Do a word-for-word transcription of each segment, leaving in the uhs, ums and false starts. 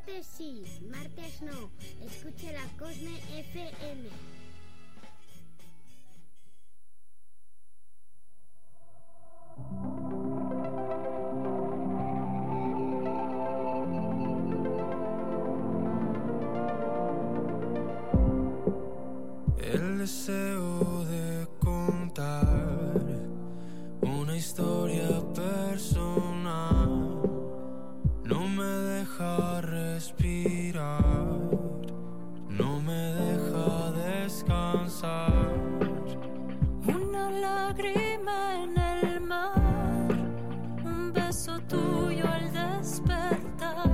Martes sí, martes no. Escuche la Cosme F M. El deseo de contar una historia personal no me deja respirar, no me deja descansar. Una lágrima en el mar, un beso tuyo al despertar,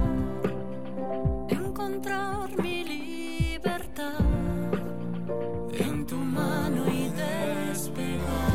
encontrar mi libertad en tu mano y despegar.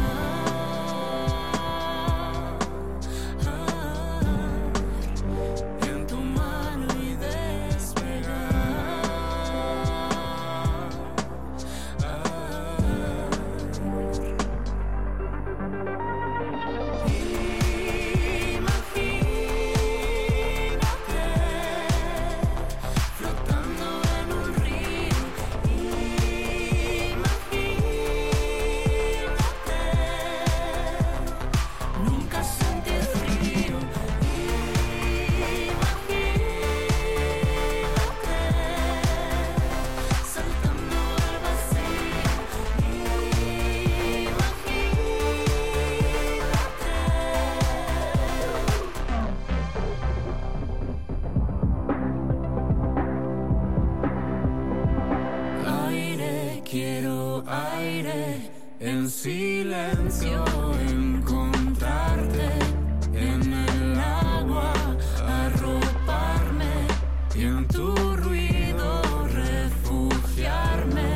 En silencio encontrarte, en el agua arroparme y en tu ruido refugiarme.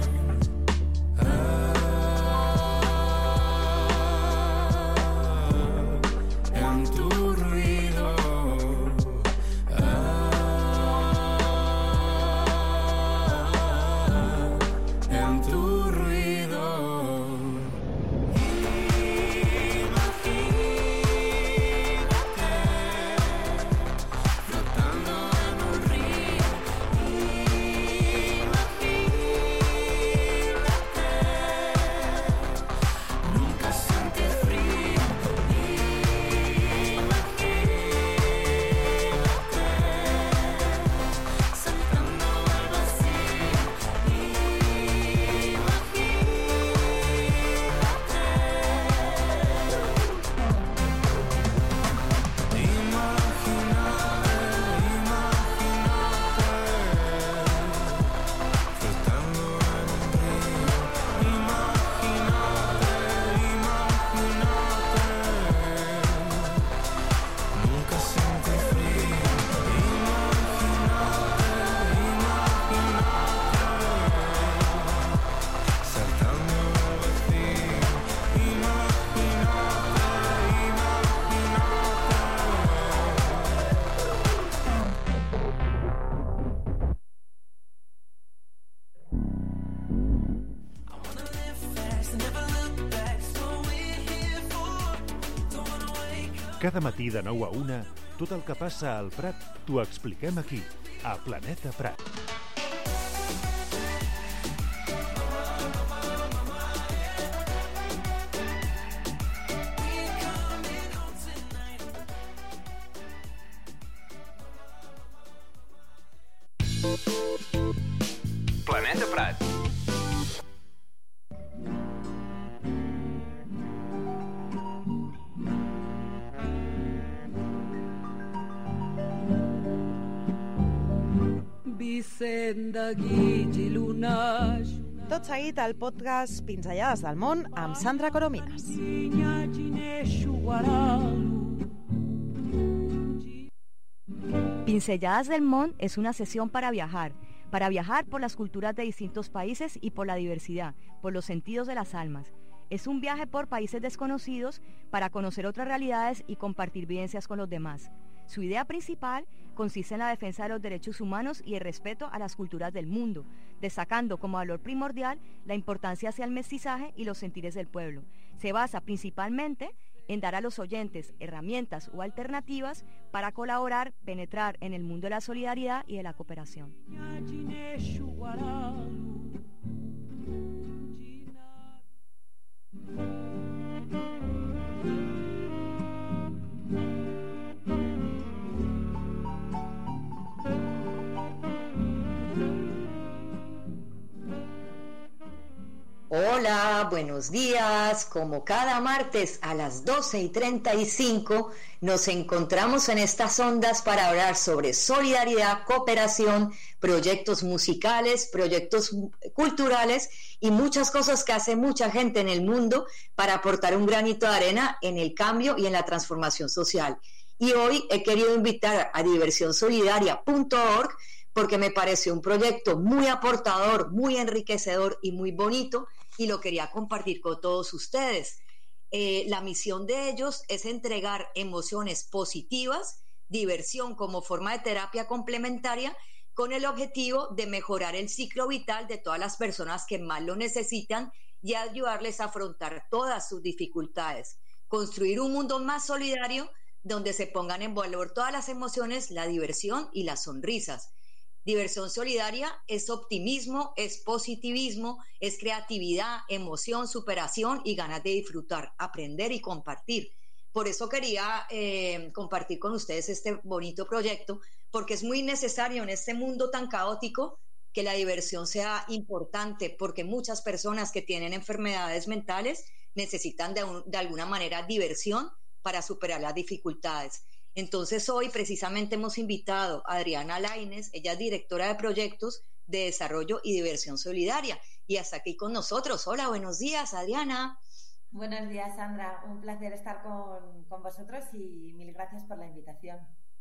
Ah, en tu ruido. Ah, en tu ruido. Cada matí de nou a una, tot el que passa al Prat t'ho expliquem aquí, a Planeta Prat. Planeta Prat. Tot seguit el podcast Pinzellades del món amb Sandra Coromines. Pincelladas del Mon es una sesión para viajar, para viajar por las culturas de distintos países y por la diversidad, por los sentidos de las almas. Es un viaje por países desconocidos para conocer otras realidades y compartir vivencias con los demás. Su idea principal consiste en la defensa de los derechos humanos y el respeto a las culturas del mundo, destacando como valor primordial la importancia hacia el mestizaje y los sentires del pueblo. Se basa principalmente en dar a los oyentes herramientas o alternativas para colaborar, penetrar en el mundo de la solidaridad y de la cooperación. Hola, buenos días. Como cada martes a las doce y treinta y cinco nos encontramos en estas ondas para hablar sobre solidaridad, cooperación, proyectos musicales, proyectos culturales y muchas cosas que hace mucha gente en el mundo para aportar un granito de arena en el cambio y en la transformación social. Y hoy he querido invitar a diversión solidaria punto org porque me parece un proyecto muy aportador, muy enriquecedor y muy bonito, y lo quería compartir con todos ustedes. Eh, la misión de ellos es entregar emociones positivas, diversión como forma de terapia complementaria, con el objetivo de mejorar el ciclo vital de todas las personas que más lo necesitan y ayudarles a afrontar todas sus dificultades. Construir un mundo más solidario donde se pongan en valor todas las emociones, la diversión y las sonrisas. Diversión solidaria es optimismo, es positivismo, es creatividad, emoción, superación y ganas de disfrutar, aprender y compartir. Por eso quería eh, compartir con ustedes este bonito proyecto, porque es muy necesario en este mundo tan caótico que la diversión sea importante, porque muchas personas que tienen enfermedades mentales necesitan de, un, de alguna manera diversión para superar las dificultades. Entonces hoy precisamente hemos invitado a Adriana Lainez, ella es directora de proyectos de desarrollo y diversión solidaria, y hasta aquí con nosotros. Hola, buenos días, Adriana. Buenos días, Sandra, un placer estar con, con vosotros y mil gracias por la invitación.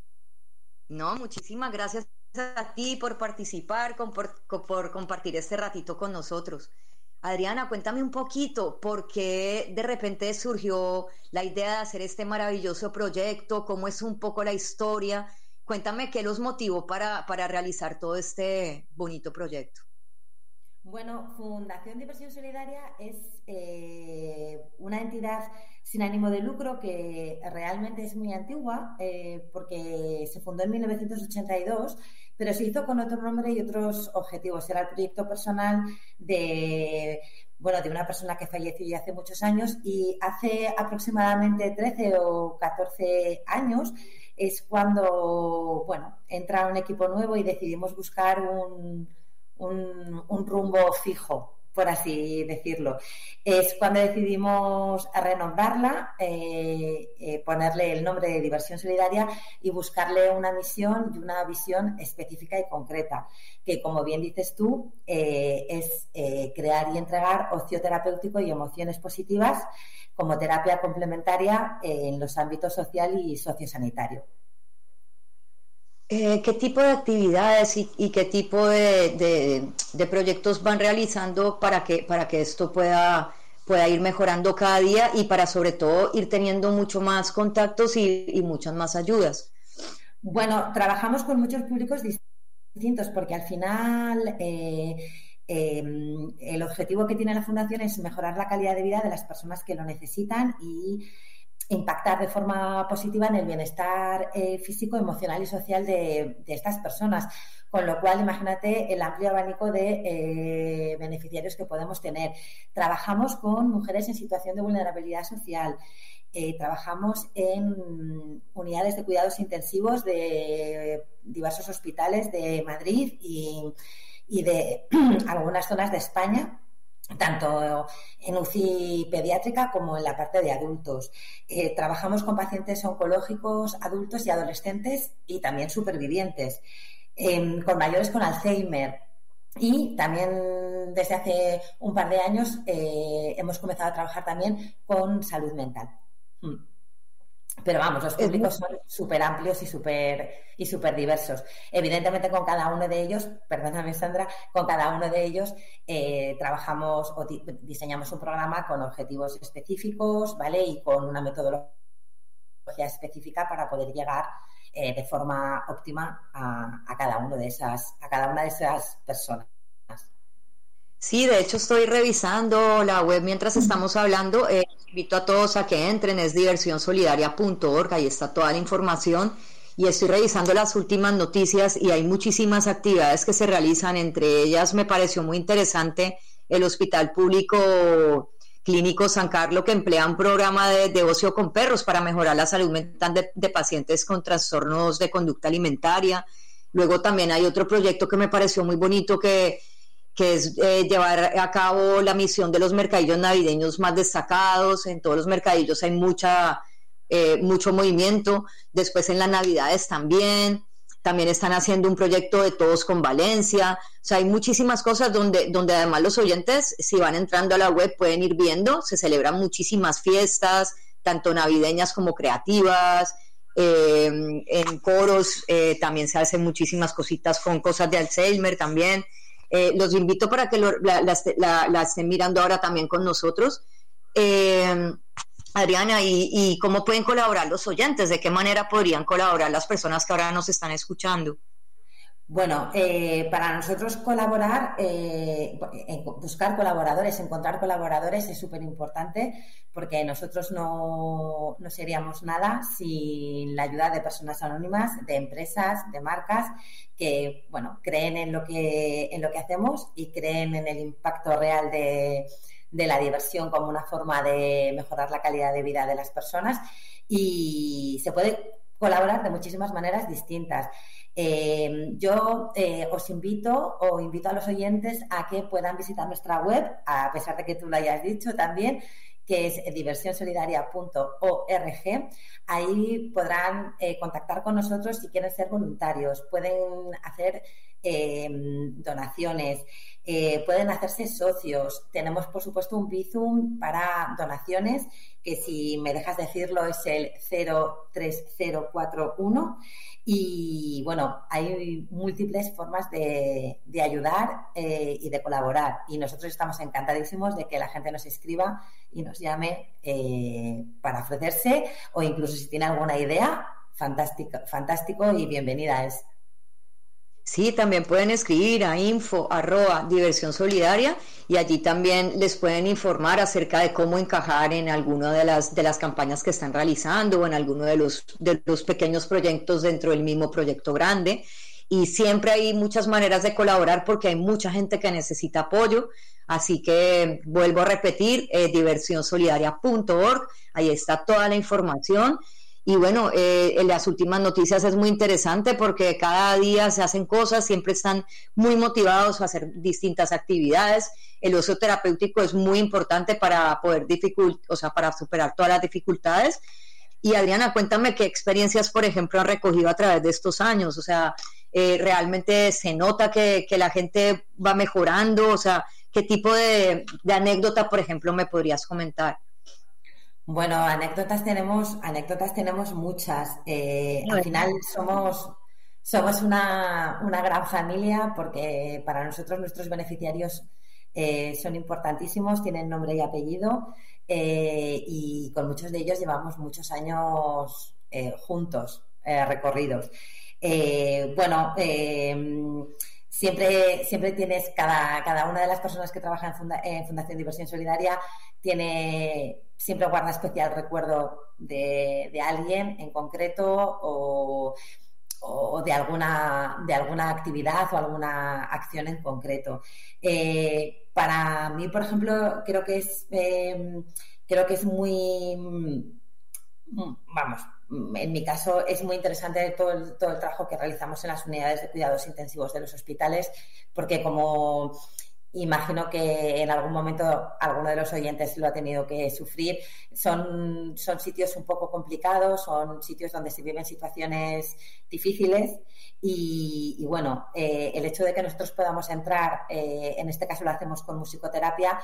No, muchísimas gracias a ti por participar, por, por compartir este ratito con nosotros. Adriana, cuéntame un poquito por qué de repente surgió la idea de hacer este maravilloso proyecto, cómo es un poco la historia. Cuéntame qué los motivó para, para realizar todo este bonito proyecto. Bueno, Fundación Diversión Solidaria es eh, una entidad sin ánimo de lucro que realmente es muy antigua eh, porque se fundó en mil novecientos ochenta y dos, pero se hizo con otro nombre y otros objetivos. Era el proyecto personal de, bueno, de una persona que falleció ya hace muchos años, y hace aproximadamente trece o catorce años es cuando, bueno, entra un equipo nuevo y decidimos buscar un, un, un rumbo fijo, por así decirlo. Es cuando decidimos renombrarla, eh, eh, ponerle el nombre de Diversión Solidaria y buscarle una misión y una visión específica y concreta, que, como bien dices tú, eh, es eh, crear y entregar ocio terapéutico y emociones positivas como terapia complementaria eh, en los ámbitos social y sociosanitario. Eh, ¿Qué tipo de actividades y, y qué tipo de, de, de proyectos van realizando para que, para que esto pueda, pueda ir mejorando cada día y para, sobre todo, ir teniendo mucho más contactos y, y muchas más ayudas? Bueno, trabajamos con muchos públicos distintos porque al final eh, eh, el objetivo que tiene la Fundación es mejorar la calidad de vida de las personas que lo necesitan y impactar de forma positiva en el bienestar eh, físico, emocional y social de, de estas personas. Con lo cual, imagínate el amplio abanico de eh, beneficiarios que podemos tener. Trabajamos con mujeres en situación de vulnerabilidad social. Eh, trabajamos en unidades de cuidados intensivos de diversos hospitales de Madrid y, y de algunas zonas de España, tanto en U C I pediátrica como en la parte de adultos. Eh, trabajamos con pacientes oncológicos, adultos y adolescentes y también supervivientes, eh, con mayores con Alzheimer. Y también desde hace un par de años eh, hemos comenzado a trabajar también con salud mental. Mm. Pero vamos, los públicos son súper amplios y súper y súper diversos. Evidentemente, con cada uno de ellos, perdóname, Sandra, con cada uno de ellos eh, trabajamos o diseñamos un programa con objetivos específicos, ¿vale? Y con una metodología específica para poder llegar eh, de forma óptima a, a cada uno de esas, a cada una de esas personas. Sí, de hecho estoy revisando la web mientras estamos hablando. Eh, Invito a todos a que entren, es diversión solidaria punto org, ahí está toda la información. Y estoy revisando las últimas noticias y hay muchísimas actividades que se realizan. Entre ellas me pareció muy interesante el Hospital Público Clínico San Carlos, que emplea un programa de, de ocio con perros para mejorar la salud mental de, de pacientes con trastornos de conducta alimentaria. Luego también hay otro proyecto que me pareció muy bonito, que, que es eh, llevar a cabo la misión de los mercadillos navideños más destacados. En todos los mercadillos hay mucha... Eh, mucho movimiento. Después en las navidades también también están haciendo un proyecto de Todos con Valencia. O sea, hay muchísimas cosas donde, donde además los oyentes, si van entrando a la web, pueden ir viendo. Se celebran muchísimas fiestas, tanto navideñas como creativas. Eh, en coros eh, también se hacen muchísimas cositas con cosas de Alzheimer también. Eh, los invito para que lo, la, la, la, la estén mirando ahora también con nosotros. eh, Adriana, ¿y, ¿y cómo pueden colaborar los oyentes? ¿De qué manera podrían colaborar las personas que ahora nos están escuchando? Bueno, eh, para nosotros colaborar, eh, buscar colaboradores, encontrar colaboradores es súper importante, porque nosotros no, no seríamos nada sin la ayuda de personas anónimas, de empresas, de marcas que, bueno, creen en lo que, en lo que hacemos y creen en el impacto real de de la diversión como una forma de mejorar la calidad de vida de las personas, y se puede colaborar de muchísimas maneras distintas. Eh, yo eh, os invito o invito a los oyentes a que puedan visitar nuestra web, a pesar de que tú lo hayas dicho también, que es diversión solidaria punto org. Ahí podrán eh, contactar con nosotros si quieren ser voluntarios, pueden hacer eh, donaciones, eh, pueden hacerse socios. Tenemos, por supuesto, un Bizum para donaciones, que si me dejas decirlo es el cero tres cero cuatro uno. Y bueno, hay múltiples formas de, de ayudar eh, y de colaborar, y nosotros estamos encantadísimos de que la gente nos escriba y nos llame eh, para ofrecerse, o incluso si tiene alguna idea, fantástico, fantástico y bienvenida es. Sí, también pueden escribir a info arroba diversión solidaria, y allí también les pueden informar acerca de cómo encajar en alguna de las de las campañas que están realizando, o en alguno de los de los pequeños proyectos dentro del mismo proyecto grande. Y siempre hay muchas maneras de colaborar, porque hay mucha gente que necesita apoyo. Así que vuelvo a repetir, eh, diversión solidaria punto org, ahí está toda la información. Y bueno, eh, en las últimas noticias es muy interesante, porque cada día se hacen cosas, siempre están muy motivados a hacer distintas actividades. El ocio terapéutico es muy importante para poder dificult, o sea, para superar todas las dificultades. Y Adriana, cuéntame qué experiencias, por ejemplo, han recogido a través de estos años. O sea, eh, realmente se nota que, que la gente va mejorando. O sea, ¿qué tipo de, de anécdota, por ejemplo, me podrías comentar? Bueno, anécdotas tenemos, anécdotas tenemos muchas. Eh, al final somos, somos una, una gran familia, porque para nosotros nuestros beneficiarios eh, son importantísimos, tienen nombre y apellido, eh, y con muchos de ellos llevamos muchos años eh, juntos, eh, recorridos. Eh, bueno, eh, siempre, siempre tienes, cada, cada una de las personas que trabaja en, Funda, en Fundación Diversión Solidaria tiene... siempre guarda especial recuerdo de, de alguien en concreto, o, o de alguna de alguna actividad o alguna acción en concreto. Eh, para mí, por ejemplo, creo que es eh, creo que es muy vamos, en mi caso es muy interesante todo el, todo el trabajo que realizamos en las unidades de cuidados intensivos de los hospitales, porque como imagino que en algún momento alguno de los oyentes lo ha tenido que sufrir. Son, son sitios un poco complicados, son sitios donde se viven situaciones difíciles, y, y bueno, eh, el hecho de que nosotros podamos entrar, eh, en este caso lo hacemos con musicoterapia,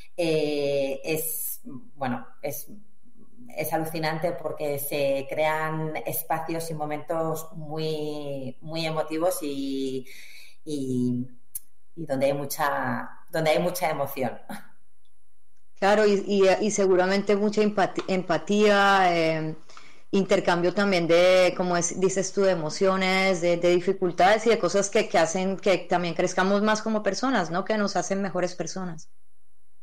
eh, es, bueno, es, es alucinante, porque se crean espacios y momentos muy, muy emotivos y, y y donde hay mucha donde hay mucha emoción. Claro, y, y, y seguramente mucha empatía, empatía eh, intercambio también de, como es, dices tú, de emociones, de, de dificultades y de cosas que, que hacen que también crezcamos más como personas, ¿no? Que nos hacen mejores personas.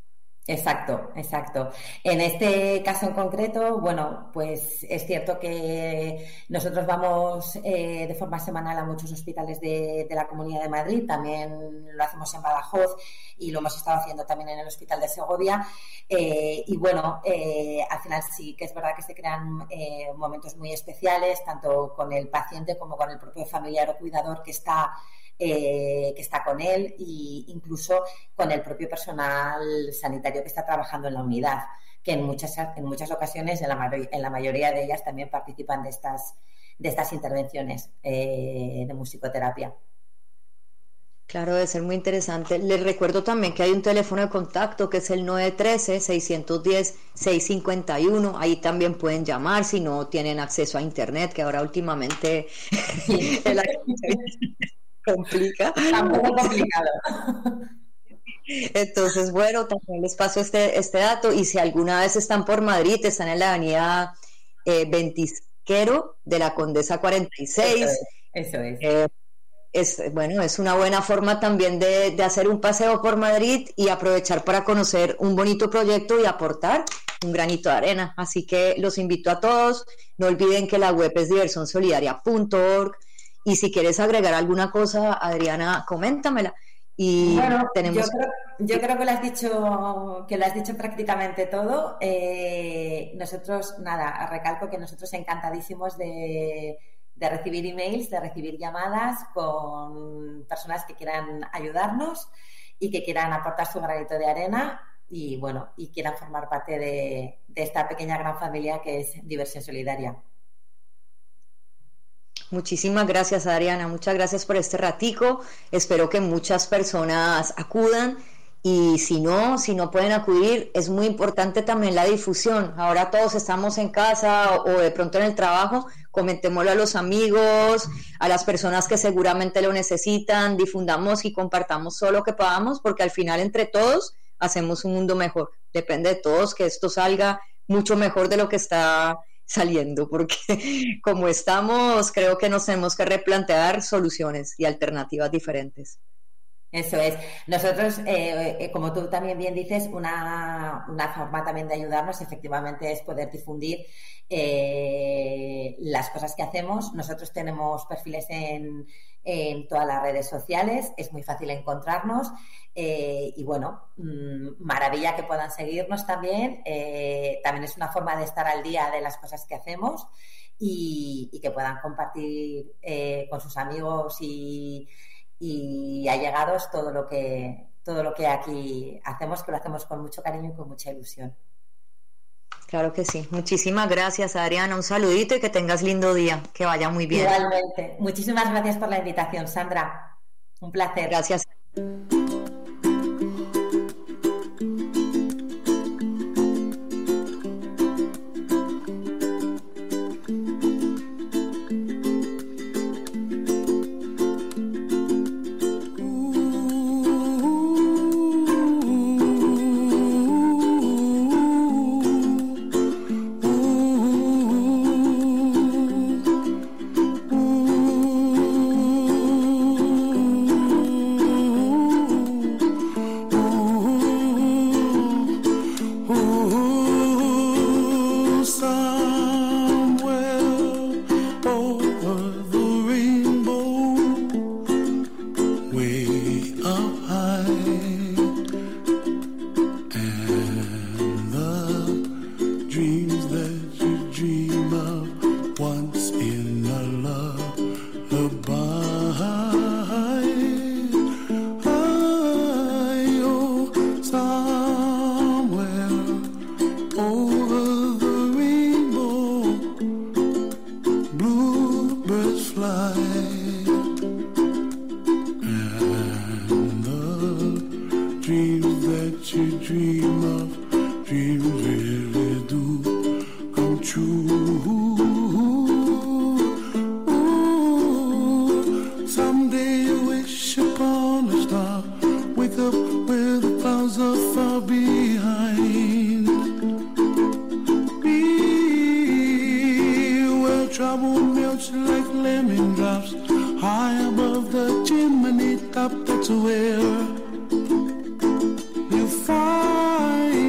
Exacto, exacto. En este caso en concreto, bueno, pues es cierto que nosotros vamos eh, de forma semanal a muchos hospitales de, de la Comunidad de Madrid, también lo hacemos en Badajoz y lo hemos estado haciendo también en el Hospital de Segovia. Eh, y bueno, eh, al final sí que es verdad que se crean eh, momentos muy especiales, tanto con el paciente como con el propio familiar o cuidador que está Eh, que está con él e incluso con el propio personal sanitario que está trabajando en la unidad, que en muchas, en muchas ocasiones, en la, mayor, en la mayoría de ellas, también participan de estas, de estas intervenciones eh, de musicoterapia. Claro, debe ser muy interesante. Les recuerdo también que hay un teléfono de contacto que es el nueve uno tres, seis uno cero, seis cinco uno. Ahí también pueden llamar si no tienen acceso a internet, que ahora últimamente la complica. Tampoco complicado. Entonces, bueno, también les paso este, este dato. Y si alguna vez están por Madrid, están en la avenida eh, Ventisquero de la Condesa cuarenta y seis. Eso es. Eso es. Eh, es bueno, es una buena forma también de, de hacer un paseo por Madrid y aprovechar para conocer un bonito proyecto y aportar un granito de arena. Así que los invito a todos. No olviden que la web es diversión solidaria punto org. Y si quieres agregar alguna cosa, Adriana, coméntamela. Y bueno, tenemos... yo, creo, yo creo que lo has dicho, que lo has dicho prácticamente todo. Eh, nosotros, nada, recalco que nosotros encantadísimos de, de recibir emails, de recibir llamadas con personas que quieran ayudarnos y que quieran aportar su granito de arena y bueno, y quieran formar parte de, de esta pequeña gran familia que es Diversión Solidaria. Muchísimas gracias, Adriana, muchas gracias por este ratico. Espero que muchas personas acudan y si no, si no pueden acudir, es muy importante también la difusión. Ahora todos estamos en casa o, o de pronto en el trabajo, comentémoslo a los amigos, a las personas que seguramente lo necesitan, difundamos y compartamos todo lo que podamos, porque al final entre todos hacemos un mundo mejor. Depende de todos que esto salga mucho mejor de lo que está saliendo, porque como estamos, creo que nos tenemos que replantear soluciones y alternativas diferentes. Eso es. Nosotros, eh, eh, como tú también bien dices, una, una forma también de ayudarnos efectivamente es poder difundir eh, las cosas que hacemos. Nosotros tenemos perfiles en, en todas las redes sociales, es muy fácil encontrarnos eh, y bueno, mmm, maravilla que puedan seguirnos también. Eh, también es una forma de estar al día de las cosas que hacemos y, y que puedan compartir eh, con sus amigos y y allegados todo lo que todo lo que aquí hacemos, que lo hacemos con mucho cariño y con mucha ilusión. Claro que sí. Muchísimas gracias, Adriana. Un saludito y que tengas lindo día. Que vaya muy bien. Igualmente. Muchísimas gracias por la invitación, Sandra. Un placer. Gracias. That's where you find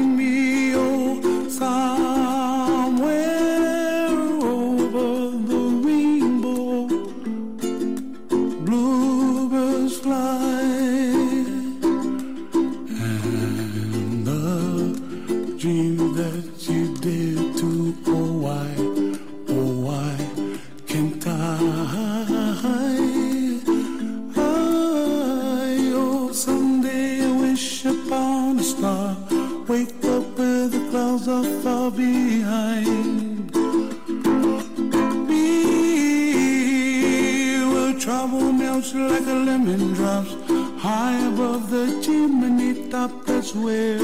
raindrops like a lemon drops high above the chimney top. That's where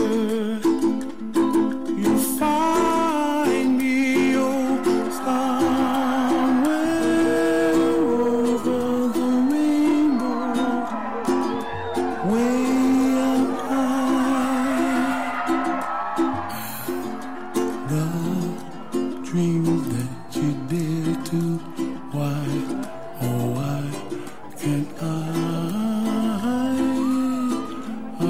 you find me, oh, somewhere over the rainbow, way up high. The dreams that you did too. Why, oh why can't I, I,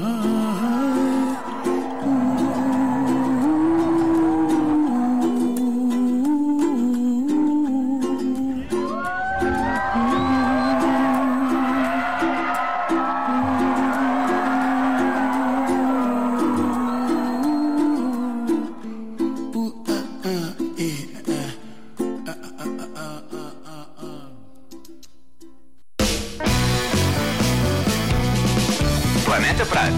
Planeta Prat.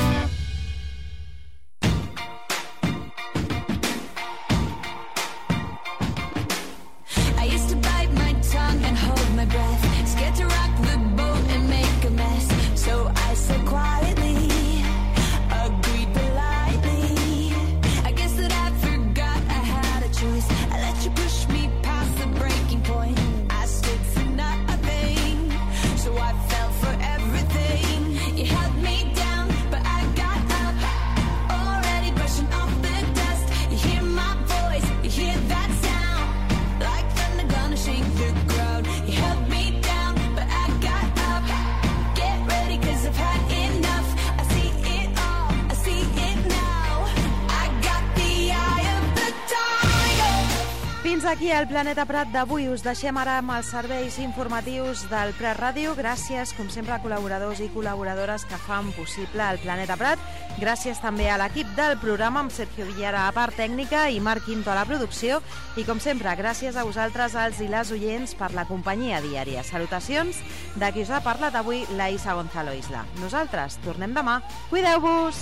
I used to bite my tongue and hold my breath, scared to rock the boat and make a mess. So I said quietly, agreed politely. I guess that I forgot I had a choice. I let you push me past the breaking point. I stood for nothing, so I fell for everything. You held me down, but I got up, already brushing off the dust. You hear my voice, you hear that sound, like thunder gonna shake the ground. You held me down, but I got up. Get ready, cause I've had enough. I see it all, I see it now. I got the eye of the tiger. Fins aquí el Planeta Prat d'avui. Us deixem ara amb els serveis informatius del Prat Ràdio. Gràcies, com sempre, a col·laboradors i col·laboradores que fan possible el Planeta Prat. Gràcies també a l'equip del programa, amb Sergio Villara a part tècnica i Marc Quinto a la producció. I, com sempre, gràcies a vosaltres, els i les oients, per la companyia diària. Salutacions de qui us ha parlat avui, la Isa Gonzalo Isla. Nosaltres tornem demà. Cuideu-vos!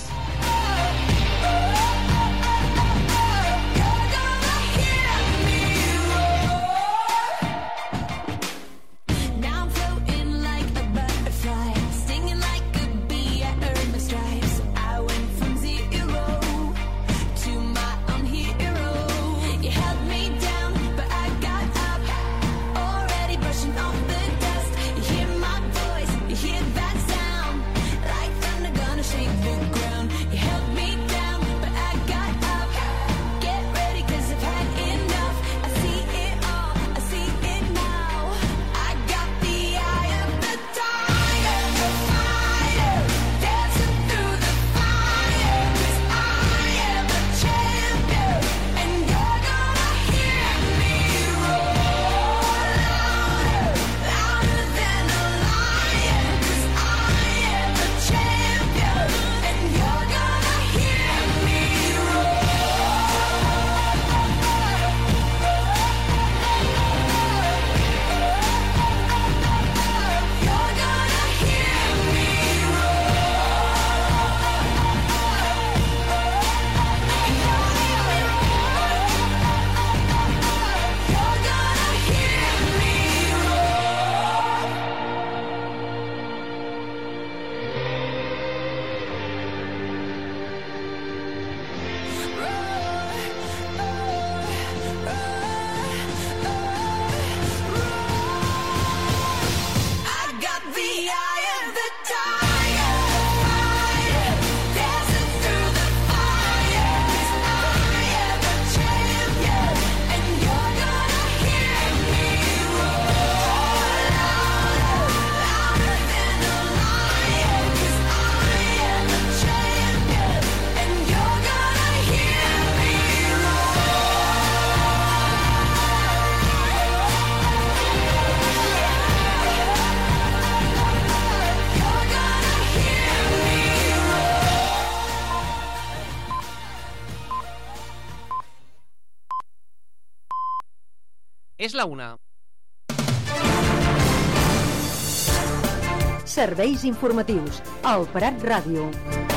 Now I'm floating like a butterfly, stinging like a bee. I earned my stripes. I went from zero to my own hero. You held me down, but I got up, already brushing off the dust. You hear my voice, you hear that sound, like thunder gonna shake the ground. You held me down, but I got up. Get ready, cause I've had enough. I see it all, I see it now. I got the eye of the tiger, the fighter, dancing through the fire. Cause I am a champion, and you're gonna hear me roar louder, louder than a lion. Cause I am a champion, and you're gonna hear me roar. You're gonna hear me I got the eye of the tiger, fighter, dancing through the fire. Cause I am a champion, and you're gonna hear me roar louder, louder than a lion. Cause I am a champion, and you're gonna hear me És la una. Serveis informatius al Prat Ràdio.